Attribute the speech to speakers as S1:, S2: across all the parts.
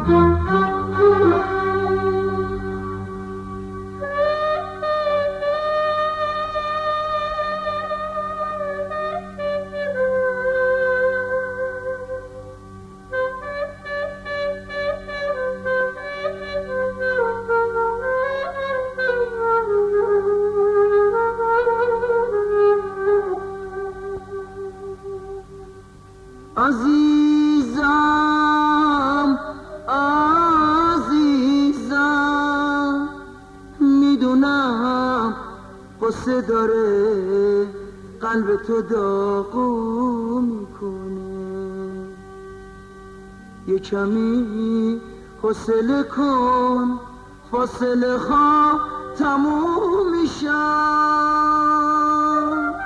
S1: عزیزم عزیزم میدونم قصه داره قلب تو داغو میکنه، یه کمی حوصله کن فاصله ها تموم میشن.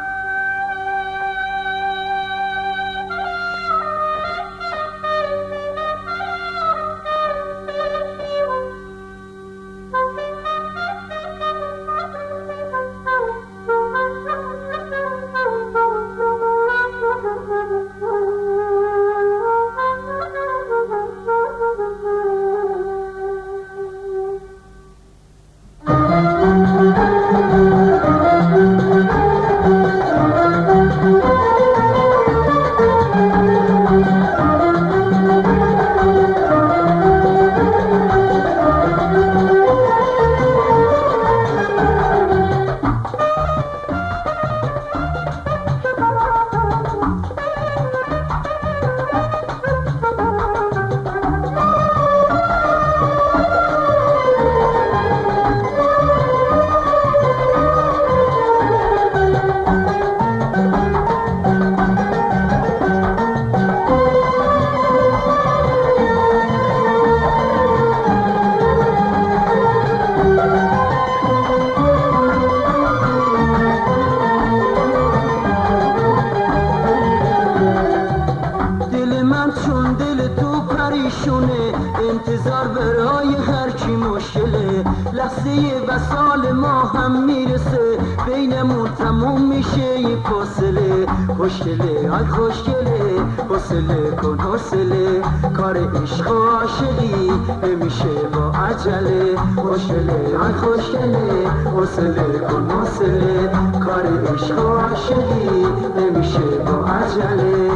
S1: انتظار برای هر کی مشکله، لحظه وصال ما هم میرسه، بینمون تموم میشه یه فاصله. خوشگله آی خوشگله حوصله کن حوصله، کار عشق و عاشقی نمیشه با عجله. خوشگله آی خوشگله حوصله کن حوصله، کار عشق و عاشقی نمیشه با عجله.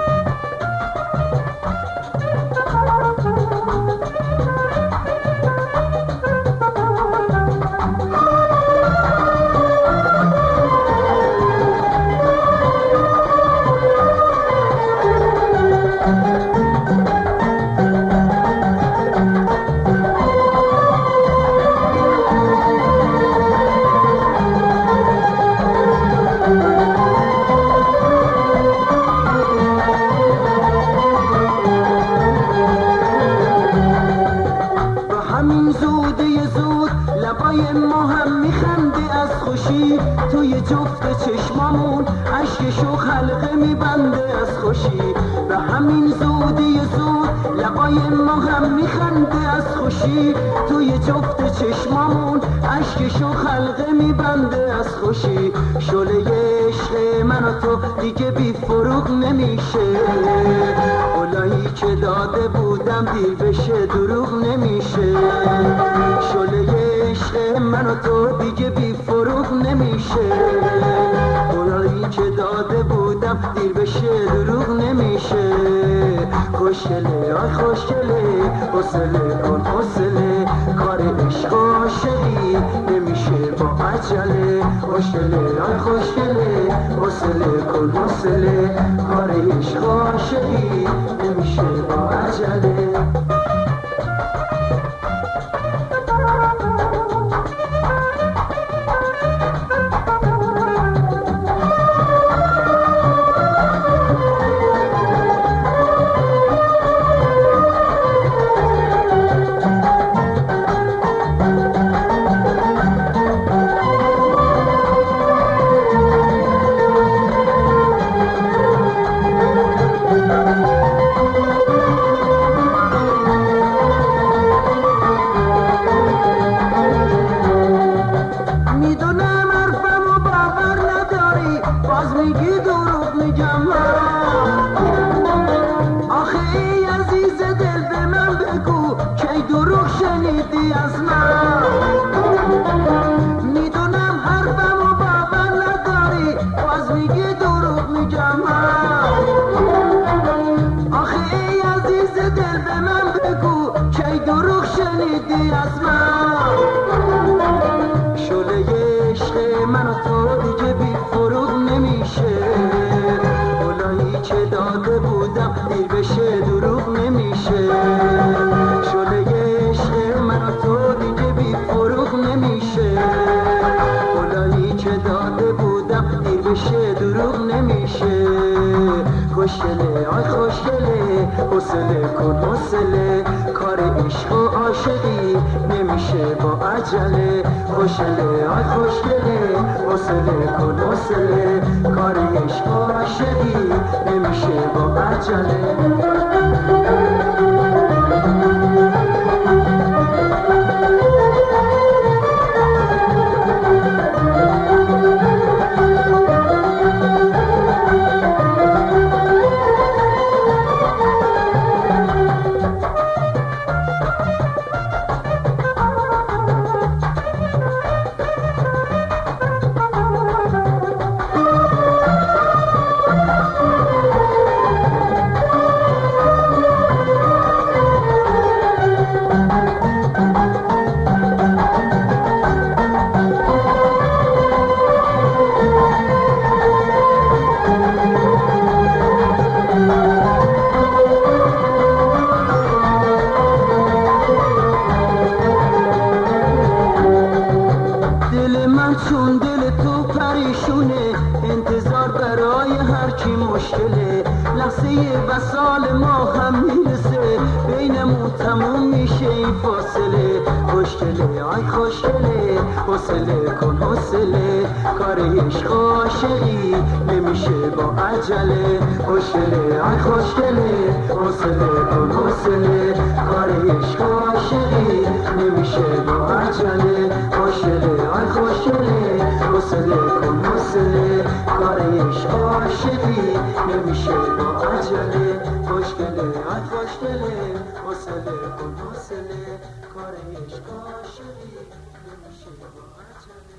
S1: لبای ما هم میخنده از خوشی، توی جفت چشمامون اشکشو خلقه میبنده از خوشی. به همین زودی زود لبای ما هم میخنده از خوشی، توی جفت چشمامون اشکشو خلقه میبنده از خوشی. شعله عشق من و تو دیگه بی فروغ نمیشه، اولایی که داده بودم دیر بشه دروغ نمیشه. شعله عشق من و تو دیگه بی فروغ نمیشه، اولایی که داده بودم دیر بشه دروغ نمیشه. خوشگله آی خوشگله حوصله کن حوصله، کار عشق و عاشقی نمیشه با عجله. خوشگله آی خوشگله حوصله کن حوصله، کار عشق و عاشقی نمیشه با عجله. شنیدی از من میدونم حرفمو باور نداری باز میگی دروغ میگم من آخه ای عزیز دل به من بگو کی دروغ شنیدی از من شعله عشق من و تو دیگه بی فروغ نمیشه گلایی که داده بودم دیر بشه دروغ نمیشه شعله عشق من و تو دیگه بی فروغ نمیشه گلایی که داده بودم دیر بشه دروغ نمیشه خوشگله آی خوشگله حوصله کن حوصله کار عشق و عاشقی نمیشه با عجله خوشگله آی خوشگله حوصله کن حوصله کار عشق و عاشقی نمیشه با عجله چون دل تو پریشونه انتظار برای هر کی مشکله لحظه وصال ما هم میرسه بینمون تموم میشه این فاصله خوشگله آی خوشگله حوصله کن حوصله کار عشق و عاشقی نمیشه با عجله خوشگله آی خوشگله حوصله کن حوصله کار عشق و عاشقی نمیشه با عجله خوشگله آی خوشگله حوصله کن حوصله کار عشق و عاشقی نمیشه با عجله خوشگله آی خوشگله حوصله کن حوصله کار عشق و عاشقی نمیشه با عجله